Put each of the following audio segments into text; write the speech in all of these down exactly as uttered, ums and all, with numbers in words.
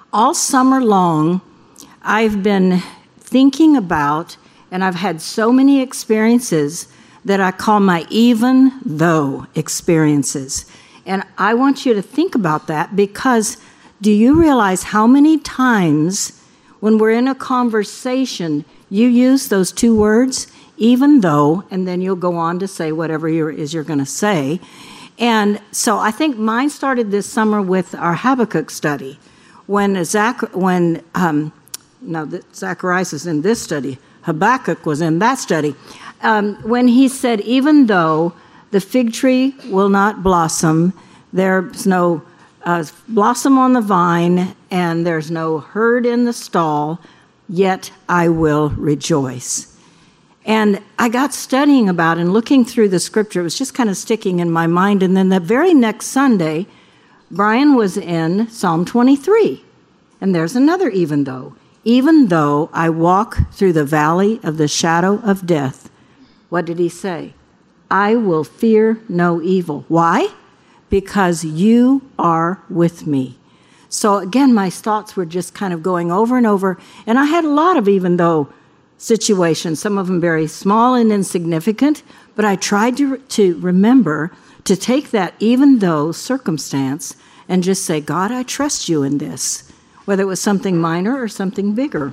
all summer long, I've been thinking about, and I've had so many experiences that I call my even though experiences. And I want you to think about that, because do you realize how many times when we're in a conversation, you use those two words, even though, and then you'll go on to say whatever it is you're going to say. And so I think mine started this summer with our Habakkuk study. When Zach, when, um, no, Zacharias is in this study. Habakkuk was in that study. Um, when he said, even though the fig tree will not blossom, there's no uh, blossom on the vine, and there's no herd in the stall, yet I will rejoice. And I got studying about and looking through the scripture. It was just kind of sticking in my mind. And then the very next Sunday, Brian was in Psalm twenty-three. And there's another even though. Even though I walk through the valley of the shadow of death, what did he say? I will fear no evil. Why? Because you are with me. So again, my thoughts were just kind of going over and over. And I had a lot of even though situations, some of them very small and insignificant, but I tried to, to remember to take that even though circumstance and just say, God, I trust you in this, whether it was something minor or something bigger.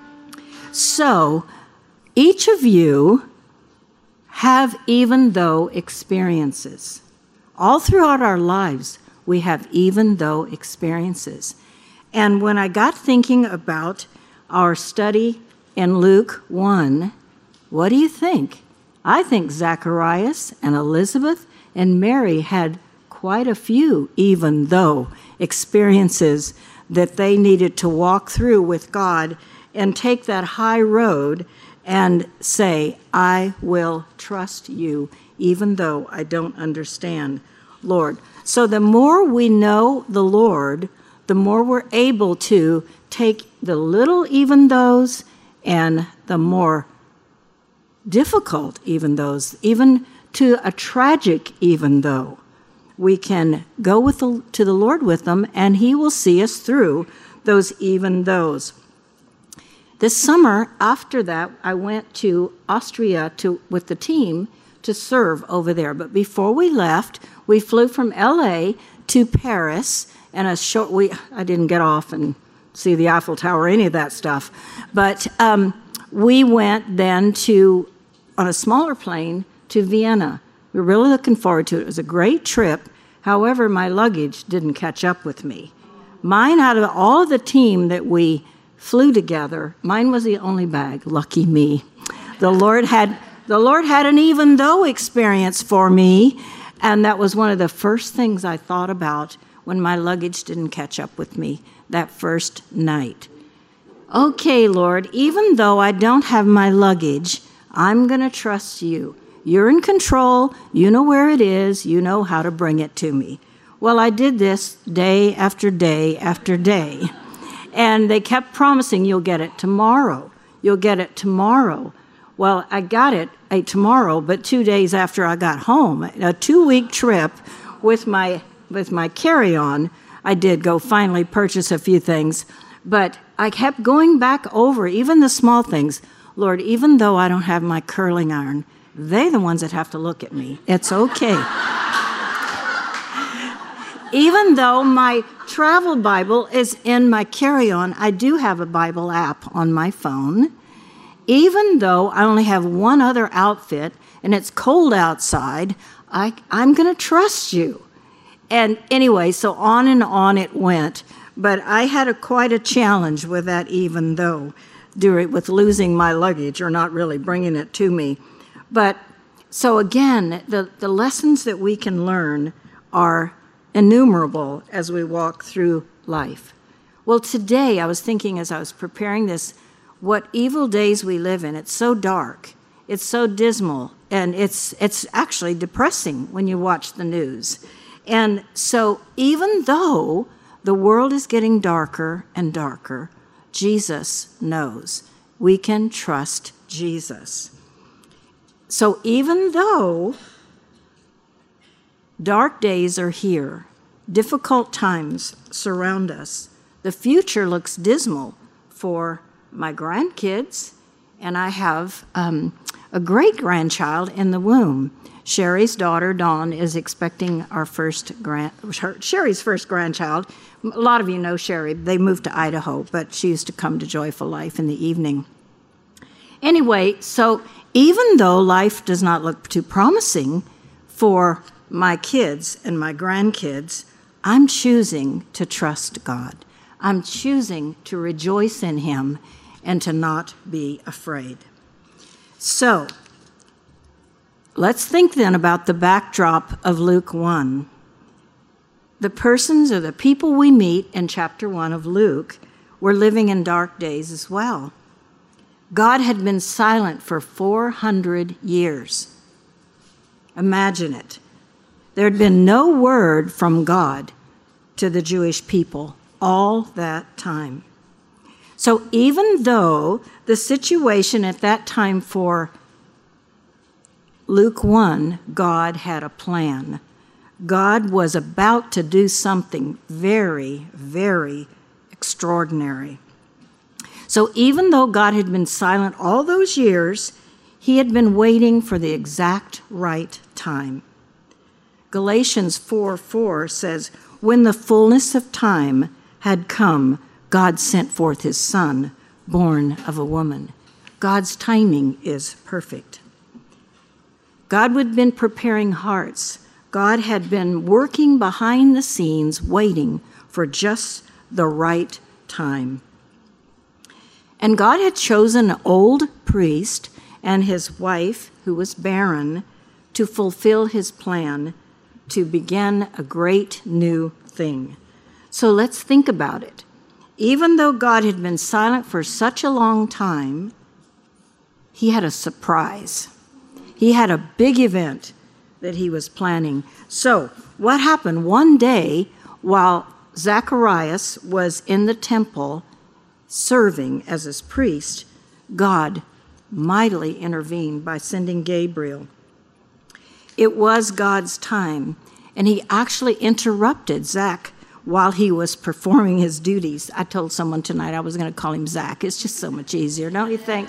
So each of you have even though experiences. All throughout our lives, we have even though experiences. And when I got thinking about our study in Luke one, what do you think? I think Zacharias and Elizabeth and Mary had quite a few even though experiences that they needed to walk through with God and take that high road and say, I will trust you even though I don't understand, Lord. So the more we know the Lord, the more we're able to take the little even those and the more difficult even those, even to a tragic even though, we can go with the, to the Lord with them, and he will see us through those even those. This summer, after that, I went to Austria to with the team to serve over there. But before we left, we flew from L A to Paris, and a short we I didn't get off and see the Eiffel Tower or any of that stuff. But um, we went then to, on a smaller plane, to Vienna. We were really looking forward to it. It was a great trip. However, my luggage didn't catch up with me. Mine, out of all of the team that we flew together, mine was the only bag. Lucky me. The Lord had the Lord had an even though experience for me, and that was one of the first things I thought about when my luggage didn't catch up with me that first night. Okay, Lord, even though I don't have my luggage, I'm going to trust you. You're in control. You know where it is. You know how to bring it to me. Well, I did this day after day after day. And they kept promising, you'll get it tomorrow. You'll get it tomorrow. Well, I got it uh, tomorrow, but two days after I got home, a two-week trip with my with my carry-on, I did go finally purchase a few things. But I kept going back over, even the small things. Lord, even though I don't have my curling iron, they're the ones that have to look at me. It's okay. Even though my travel Bible is in my carry-on, I do have a Bible app on my phone. Even though I only have one other outfit and it's cold outside, I, I'm going to trust you. And anyway, so on and on it went. But I had a, quite a challenge with that even though, with losing my luggage or not really bringing it to me. But so again, the, the lessons that we can learn are innumerable as we walk through life. Well, today I was thinking as I was preparing this, what evil days we live in. It's so dark. It's so dismal. And it's it's actually depressing when you watch the news. And so even though the world is getting darker and darker, Jesus knows. We can trust Jesus. So even though dark days are here, difficult times surround us, The future looks dismal for my grandkids, and I have um, a great-grandchild in the womb. Sherry's daughter, Dawn, is expecting our first grand, Sherry's first grandchild. A lot of you know Sherry. They moved to Idaho, but she used to come to Joyful Life in the evening. Anyway, so even though life does not look too promising for my kids and my grandkids, I'm choosing to trust God. I'm choosing to rejoice in him and to not be afraid. So, let's think then about the backdrop of Luke one. The persons or the people we meet in chapter one of Luke were living in dark days as well. God had been silent for four hundred years. Imagine it. There had been no word from God to the Jewish people all that time. So even though the situation at that time for Luke one, God had a plan. God was about to do something very, very extraordinary. So even though God had been silent all those years, he had been waiting for the exact right time. Galatians four four says, "When the fullness of time had come, God sent forth his Son, born of a woman." God's timing is perfect. God had been preparing hearts. God had been working behind the scenes, waiting for just the right time. And God had chosen an old priest and his wife, who was barren, to fulfill his plan to begin a great new thing. So let's think about it. Even though God had been silent for such a long time, he had a surprise. He had a big event that he was planning. So what happened one day while Zacharias was in the temple serving as his priest, God mightily intervened by sending Gabriel. It was God's time, and he actually interrupted Zach while he was performing his duties. I told someone tonight I was going to call him Zach. It's just so much easier, don't you think?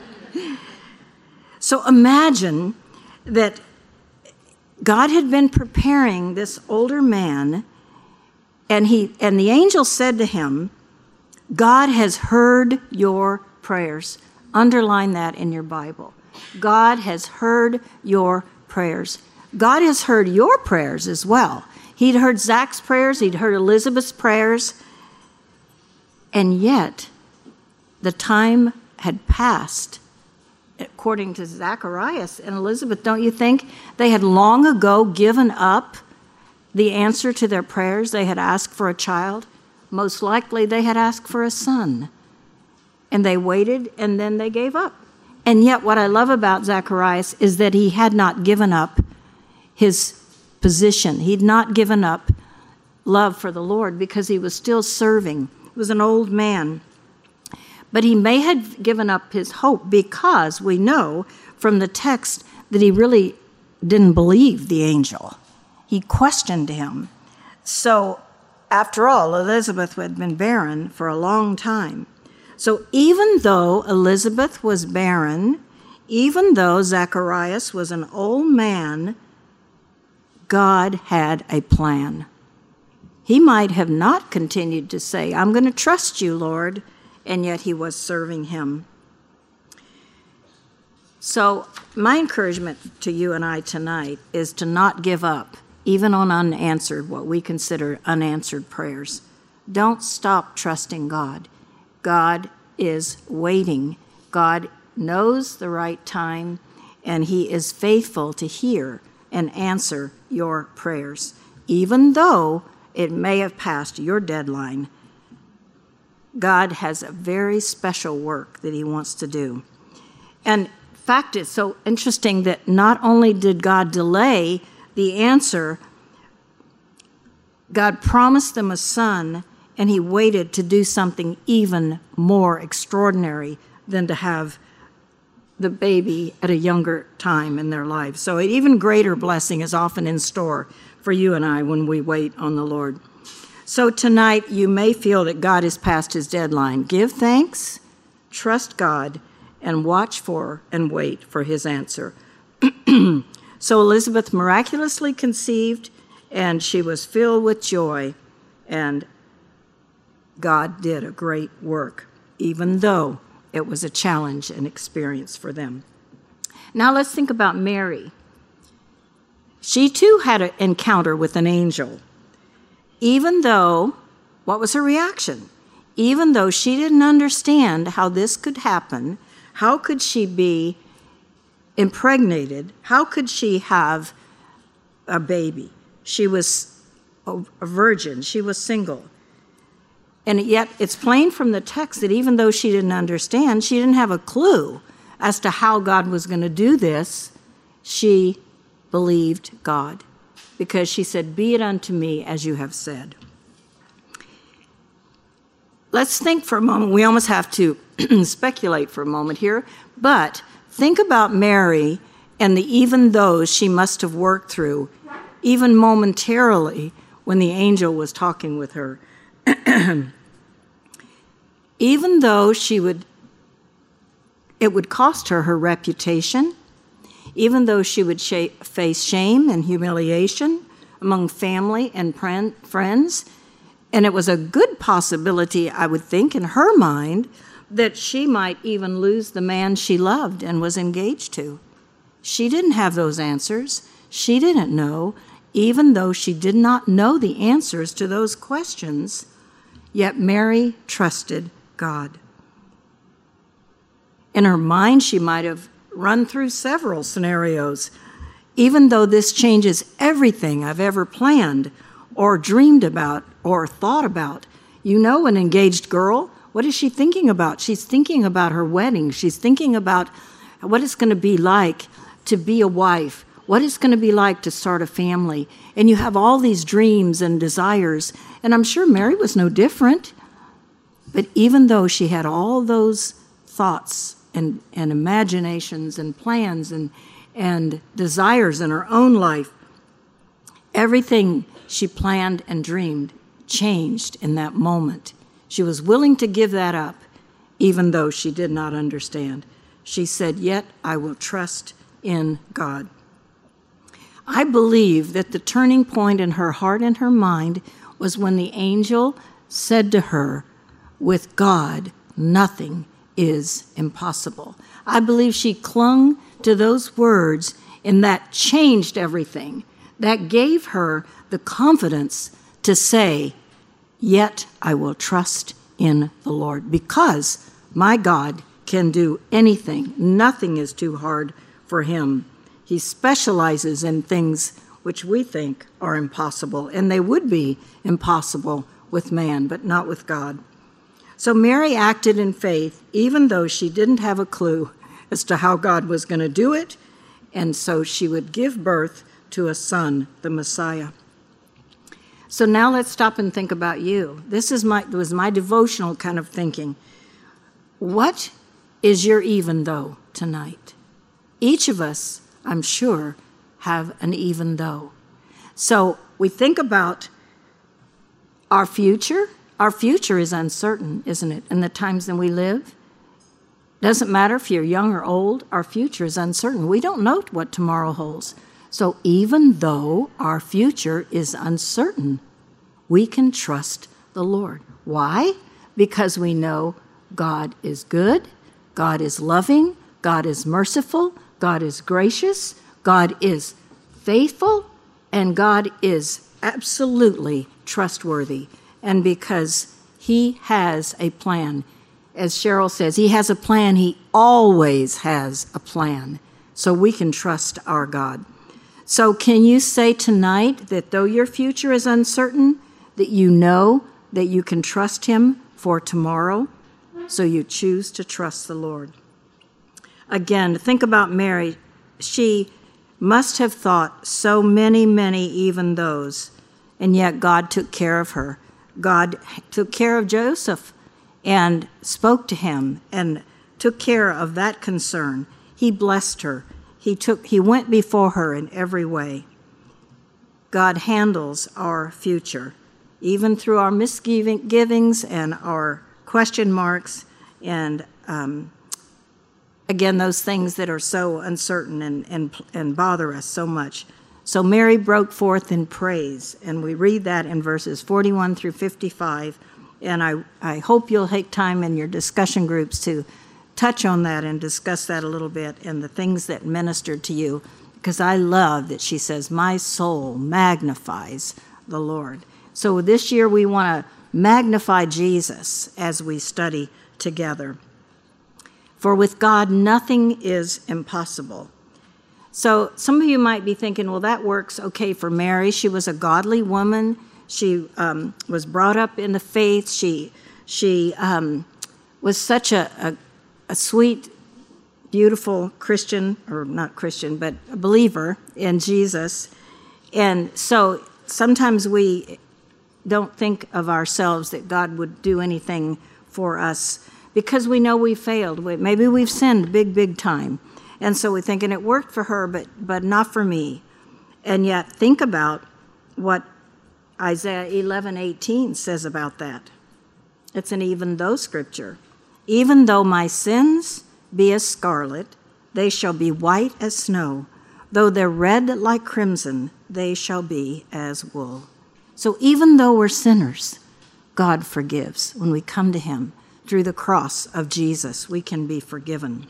So imagine that God had been preparing this older man, and he and the angel said to him, "God has heard your prayers." Underline that in your Bible. God has heard your prayers. God has heard your prayers as well. He'd heard Zach's prayers, he'd heard Elizabeth's prayers, and yet the time had passed. According to Zacharias and Elizabeth, don't you think they had long ago given up the answer to their prayers? They had asked for a child. Most likely they had asked for a son. And they waited, and then they gave up. And yet what I love about Zacharias is that he had not given up his position. He'd not given up love for the Lord because he was still serving. He was an old man. But he may have given up his hope because we know from the text that he really didn't believe the angel. He questioned him. So after all, Elizabeth had been barren for a long time. So even though Elizabeth was barren, even though Zacharias was an old man, God had a plan. He might have not continued to say, "I'm going to trust you, Lord," and yet he was serving him. So my encouragement to you and I tonight is to not give up, even on unanswered, what we consider unanswered prayers. Don't stop trusting God. God is waiting. God knows the right time, and he is faithful to hear and answer your prayers, even though it may have passed your deadline. God has a very special work that he wants to do. And in fact, it's so interesting that not only did God delay the answer, God promised them a son, and he waited to do something even more extraordinary than to have the baby at a younger time in their life. So an even greater blessing is often in store for you and I when we wait on the Lord. So tonight, you may feel that God is past his deadline. Give thanks, trust God, and watch for and wait for his answer. So Elizabeth miraculously conceived, and she was filled with joy, and God did a great work, even though it was a challenge and experience for them. Now let's think about Mary. She too had an encounter with an angel. Even though, what was her reaction? Even though she didn't understand how this could happen, how could she be impregnated? How could she have a baby? She was a virgin. She was single. And yet it's plain from the text that even though she didn't understand, she didn't have a clue as to how God was going to do this. She believed God because she said, "Be it unto me as you have said." Let's think for a moment. We almost have to speculate for a moment here, but think about Mary and the even though she must have worked through, even momentarily, when the angel was talking with her. Even though she would, it would cost her her reputation, even though she would sh- face shame and humiliation among family and pren- friends, and it was a good possibility, I would think, in her mind, that she might even lose the man she loved and was engaged to. She didn't have those answers. She didn't know, even though she did not know the answers to those questions, yet Mary trusted God. In her mind, she might have run through several scenarios. Even though this changes everything I've ever planned or dreamed about or thought about. You know, an engaged girl, what is she thinking about? She's thinking about her wedding. She's thinking about what it's going to be like to be a wife, what it's going to be like to start a family. And you have all these dreams and desires. And I'm sure Mary was no different. But even though she had all those thoughts and, and imaginations and plans and, and desires in her own life, everything she planned and dreamed changed in that moment. She was willing to give that up, even though she did not understand. She said, "Yet I will trust in God." I believe that the turning point in her heart and her mind was when the angel said to her, "With God, nothing is impossible." I believe she clung to those words, and that changed everything. That gave her the confidence to say, "Yet I will trust in the Lord," because my God can do anything. Nothing is too hard for him. He specializes in things which we think are impossible, and they would be impossible with man, but not with God. So Mary acted in faith, even though she didn't have a clue as to how God was going to do it, and so she would give birth to a son, the Messiah. So now let's stop and think about you. This is my was my devotional kind of thinking. What is your even though tonight? Each of us, I'm sure, have an even though. So we think about our future. Our future is uncertain, isn't it? In the times that we live. Doesn't matter if you're young or old, our future is uncertain. We don't know what tomorrow holds. So even though our future is uncertain, we can trust the Lord. Why? Because we know God is good, God is loving, God is merciful, God is gracious, God is faithful, and God is absolutely trustworthy. And because he has a plan, as Cheryl says, he has a plan, he always has a plan. So we can trust our God. So can you say tonight that though your future is uncertain, that you know that you can trust him for tomorrow? So you choose to trust the Lord. Again, think about Mary. She must have thought so many, many even those, and yet God took care of her. God took care of Joseph and spoke to him and took care of that concern. He blessed her. He took, he went before her in every way. God handles our future, even through our misgivings and our question marks and, um, again, those things that are so uncertain and, and, and bother us so much. So Mary broke forth in praise, and we read that in verses forty-one through fifty-five, and I, I hope you'll take time in your discussion groups to touch on that and discuss that a little bit and the things that ministered to you, because I love that she says, my soul magnifies the Lord. So this year we want to magnify Jesus as we study together. For with God, nothing is impossible. So some of you might be thinking, well, that works okay for Mary. She was a godly woman. She um, was brought up in the faith. She she um, was such a, a, a sweet, beautiful Christian, or not Christian, but a believer in Jesus. And so sometimes we don't think of ourselves that God would do anything for us because we know we failed. Maybe we've sinned big, big time. And so we're thinking it worked for her, but but not for me. And yet think about what Isaiah eleven eighteen says about that. It's an even though scripture. Even though my sins be as scarlet, they shall be white as snow. Though they're red like crimson, they shall be as wool. So even though we're sinners, God forgives. When we come to him through the cross of Jesus, we can be forgiven.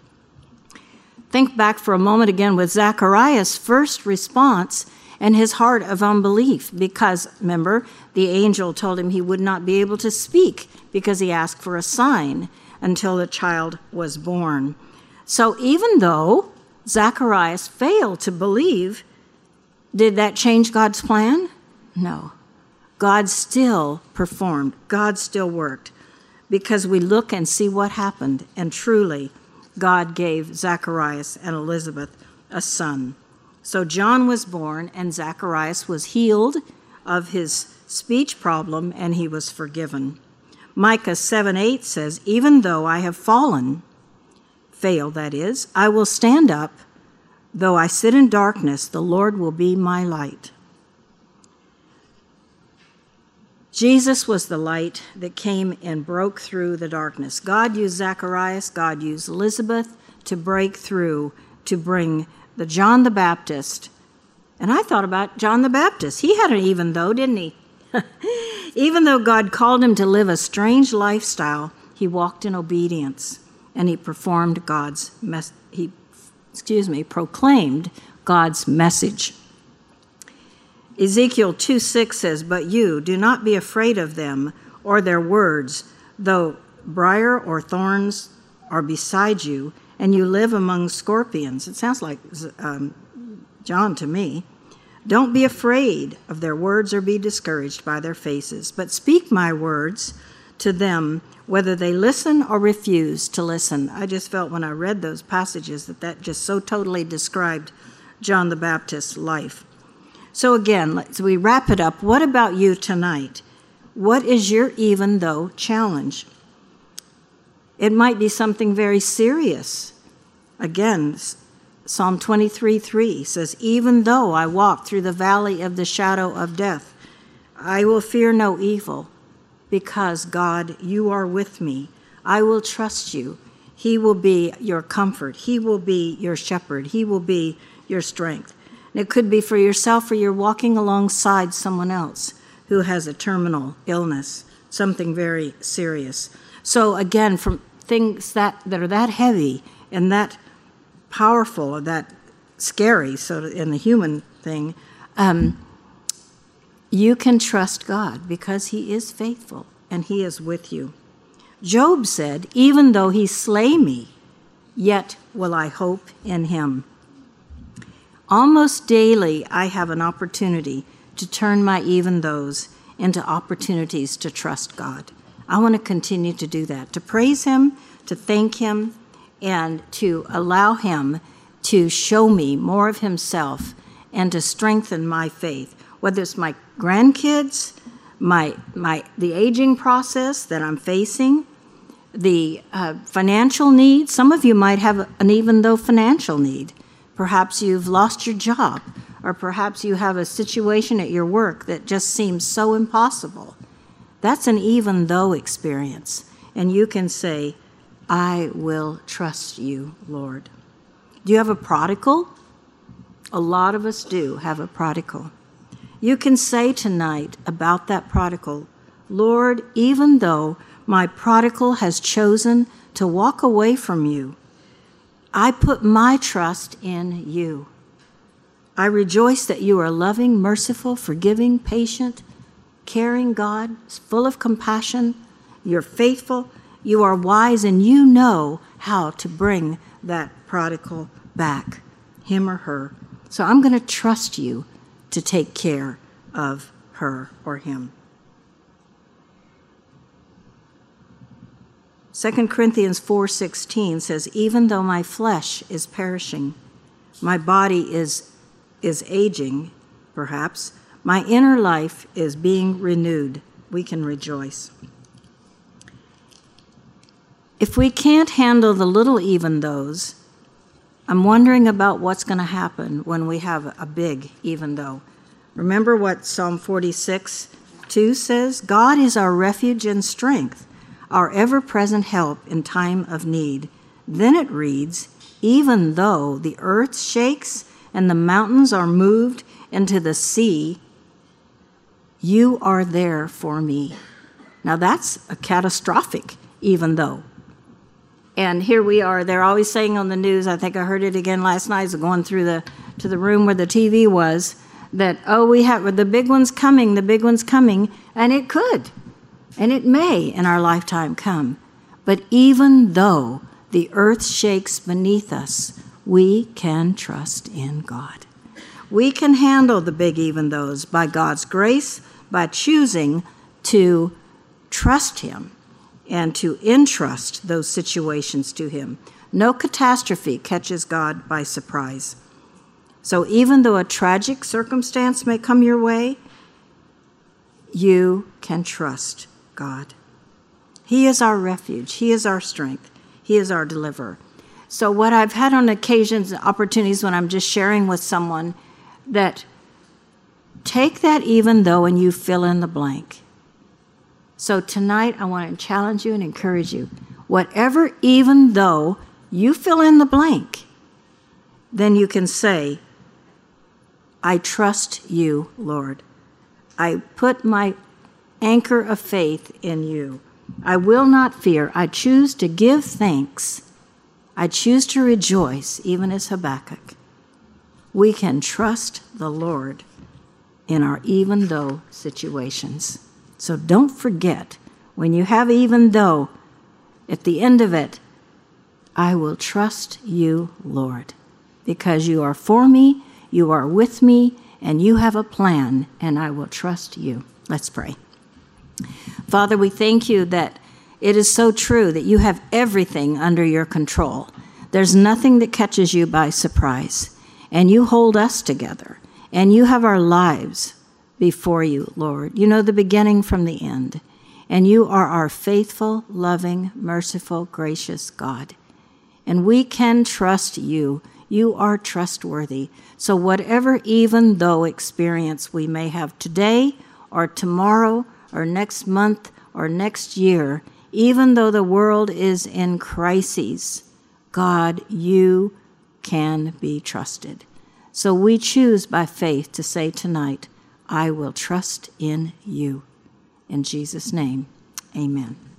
Think back for a moment again with Zacharias' first response and his heart of unbelief, because, remember, the angel told him he would not be able to speak because he asked for a sign until the child was born. So even though Zacharias failed to believe, did that change God's plan? No. God still performed. God still worked, because we look and see what happened, and truly, God gave Zacharias and Elizabeth a son. So John was born, and Zacharias was healed of his speech problem, and he was forgiven. Micah seven eight says, even though I have fallen, failed that is, I will stand up. Though I sit in darkness, the Lord will be my light. Jesus was the light that came and broke through the darkness. God used Zacharias, God used Elizabeth to break through, to bring the John the Baptist. And I thought about John the Baptist. He had an even though, didn't he? Even though God called him to live a strange lifestyle, he walked in obedience, and he performed God's mes- he, excuse me, proclaimed God's message. Ezekiel two six says, but you, do not be afraid of them or their words, though briar or thorns are beside you, and you live among scorpions. It sounds like um, John to me. Don't be afraid of their words or be discouraged by their faces, but speak my words to them, whether they listen or refuse to listen. I just felt when I read those passages that that just so totally described John the Baptist's life. So again, as we wrap it up, what about you tonight? What is your even though challenge? It might be something very serious. Again, Psalm twenty-three three says, even though I walk through the valley of the shadow of death, I will fear no evil, because God, you are with me. I will trust you. He will be your comfort. He will be your shepherd. He will be your strength. And it could be for yourself, or you're walking alongside someone else who has a terminal illness, something very serious. So again, from things that, that are that heavy and that powerful or that scary, so in the human thing, um, you can trust God because he is faithful and he is with you. Job said, even though he slay me, yet will I hope in him. Almost daily, I have an opportunity to turn my even those into opportunities to trust God. I want to continue to do that, to praise him, to thank him, and to allow him to show me more of himself and to strengthen my faith, whether it's my grandkids, my my the aging process that I'm facing, the uh, financial need. Some of you might have an even though financial need. Perhaps you've lost your job, or perhaps you have a situation at your work that just seems so impossible. That's an even though experience. And you can say, I will trust you, Lord. Do you have a prodigal? A lot of us do have a prodigal. You can say tonight about that prodigal, Lord, even though my prodigal has chosen to walk away from you, I put my trust in you. I rejoice that you are loving, merciful, forgiving, patient, caring God, full of compassion. You're faithful, you are wise, and you know how to bring that prodigal back, him or her. So I'm going to trust you to take care of her or him. Second Corinthians four sixteen says, even though my flesh is perishing, my body is, is aging, perhaps, my inner life is being renewed. We can rejoice. If we can't handle the little even those, I'm wondering about what's going to happen when we have a big even though. Remember what Psalm forty-six two says? God is our refuge and strength, our ever-present help in time of need. Then it reads, even though the earth shakes and the mountains are moved into the sea, you are there for me. Now that's a catastrophic even though. And here we are. They're always saying on the news, I think I heard it again last night, as going through the to the room where the T V was, that, oh, we have the big one's coming, the big one's coming, and it could, and it may in our lifetime come. But even though the earth shakes beneath us, we can trust in God. We can handle the big even those by God's grace, by choosing to trust him and to entrust those situations to him. No catastrophe catches God by surprise. So even though a tragic circumstance may come your way, you can trust God. He is our refuge. He is our strength. He is our deliverer. So what I've had on occasions, opportunities when I'm just sharing with someone, that take that even though and you fill in the blank. So tonight, I want to challenge you and encourage you. Whatever, even though you fill in the blank, then you can say, I trust you, Lord. I put my anchor of faith in you. I will not fear. I choose to give thanks. I choose to rejoice, even as Habakkuk. We can trust the Lord in our even though situations. So don't forget, when you have even though, at the end of it, I will trust you, Lord, because you are for me, you are with me, and you have a plan, and I will trust you. Let's pray. Father, we thank you that it is so true that you have everything under your control. There's nothing that catches you by surprise, and you hold us together, and you have our lives before you, Lord. You know the beginning from the end, and you are our faithful, loving, merciful, gracious God. And we can trust you. You are trustworthy. So whatever even though experience we may have today or tomorrow or next month or next year, even though the world is in crises, God, you can be trusted. So we choose by faith to say tonight, I will trust in you. In Jesus' name, amen.